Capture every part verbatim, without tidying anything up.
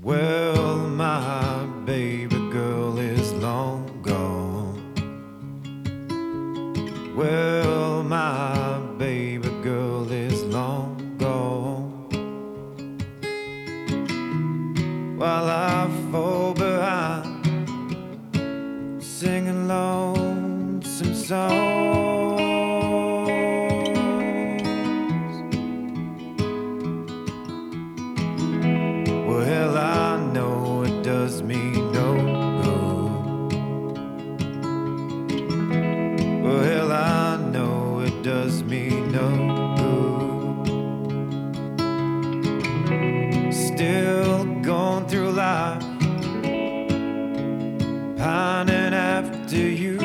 Well, my baby girl is long gone. Well, my baby girl is long gone. While I fall behind, singing lonesome songs. Well, I know it does me no good. Well, I know it does me no good. Still going through life, pining after you.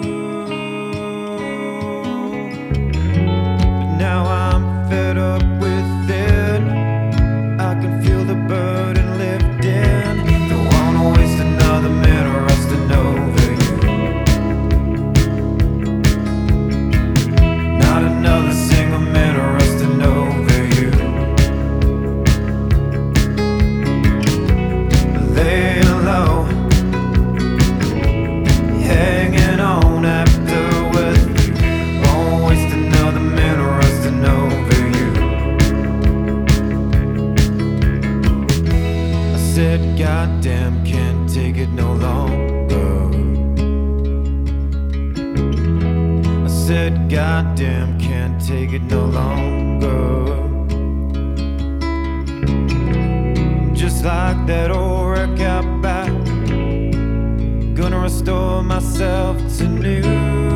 But now I'm fed up with it. I can feel the burden lifting. Don't wanna waste another minute rusting over you. Not another single minute rusting over you. Laying low, hanging on after with you. Won't waste another minute rusting over you. I said, goddamn, can't take it no longer. I said, goddamn, can't take it no longer. Just like that old wreck out back, gonna restore myself to new.